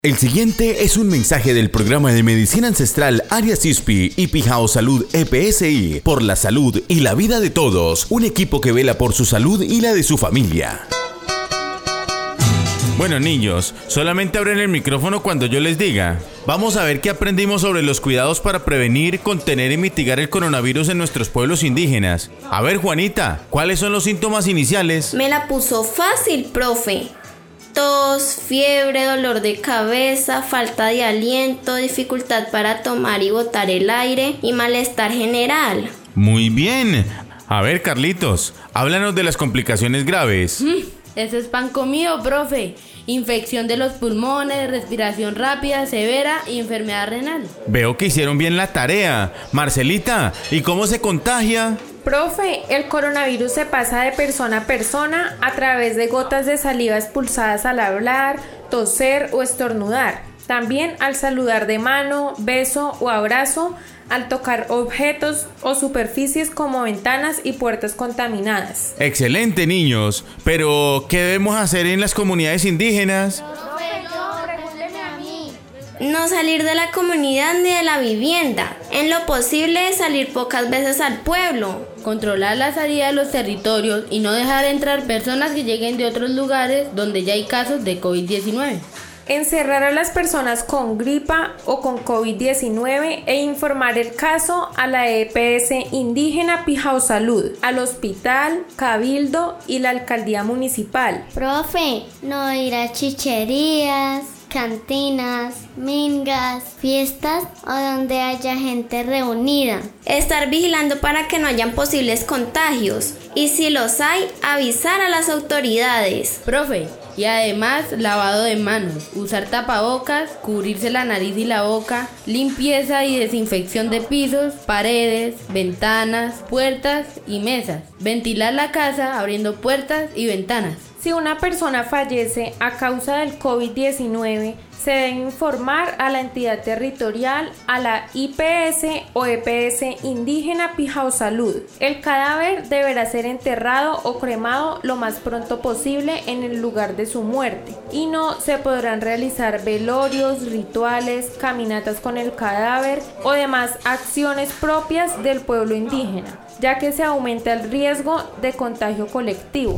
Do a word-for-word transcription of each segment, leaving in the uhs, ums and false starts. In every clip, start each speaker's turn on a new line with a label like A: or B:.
A: El siguiente es un mensaje del programa de Medicina Ancestral Arias I S P I y Pijao Salud E P S I por la salud y la vida de todos, un equipo que vela por su salud y la de su familia.
B: Bueno, niños, solamente abren el micrófono cuando yo les diga. Vamos a ver qué aprendimos sobre los cuidados para prevenir, contener y mitigar el coronavirus en nuestros pueblos indígenas. A ver, Juanita, ¿cuáles son los síntomas iniciales?
C: Me la puso fácil, profe. Tos, fiebre, dolor de cabeza, falta de aliento, dificultad para tomar y botar el aire y malestar general.
B: Muy bien. A ver, Carlitos, háblanos de las complicaciones graves.
D: Mm, ese es pan comido, profe. Infección de los pulmones, respiración rápida, severa y enfermedad renal.
B: Veo que hicieron bien la tarea. Marcelita, ¿y cómo se contagia?
E: Profe, el coronavirus se pasa de persona a persona a través de gotas de saliva expulsadas al hablar, toser o estornudar. También al saludar de mano, beso o abrazo, al tocar objetos o superficies como ventanas y puertas contaminadas.
B: Excelente, niños. Pero, ¿qué debemos hacer en las comunidades indígenas?
C: No salir de la comunidad ni de la vivienda. En lo posible, salir pocas veces al pueblo.
D: Controlar la salida de los territorios y no dejar entrar personas que lleguen de otros lugares donde ya hay casos de COVID diecinueve.
E: Encerrar a las personas con gripa o con COVID diecinueve e informar el caso a la E P S indígena Pijao Salud, al hospital, cabildo y la alcaldía municipal.
F: Profe, no ir a chicherías, cantinas, mingas, fiestas o donde haya gente reunida.
C: Estar vigilando para que no hayan posibles contagios y si los hay, avisar a las autoridades.
D: Profe, y además lavado de manos, usar tapabocas, cubrirse la nariz y la boca, limpieza y desinfección de pisos, paredes, ventanas, puertas y mesas. Ventilar la casa abriendo puertas y ventanas.
E: Si una persona fallece a causa del COVID diecinueve, se debe informar a la entidad territorial, a la I P S o E P S indígena Pijao Salud. El cadáver deberá ser enterrado o cremado lo más pronto posible en el lugar de su muerte y no se podrán realizar velorios, rituales, caminatas con el cadáver o demás acciones propias del pueblo indígena, ya que se aumenta el riesgo de contagio colectivo.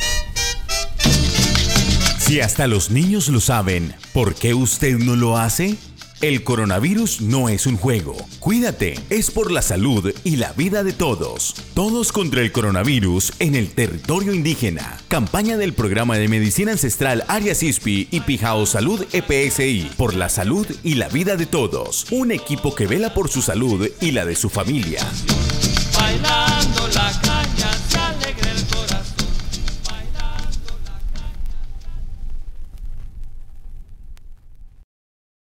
A: Si hasta los niños lo saben, ¿por qué usted no lo hace? El coronavirus no es un juego. Cuídate, es por la salud y la vida de todos. Todos contra el coronavirus en el territorio indígena. Campaña del programa de Medicina Ancestral Arias I S P I y Pijao Salud E P S I por la salud y la vida de todos. Un equipo que vela por su salud y la de su familia.
G: Bailando la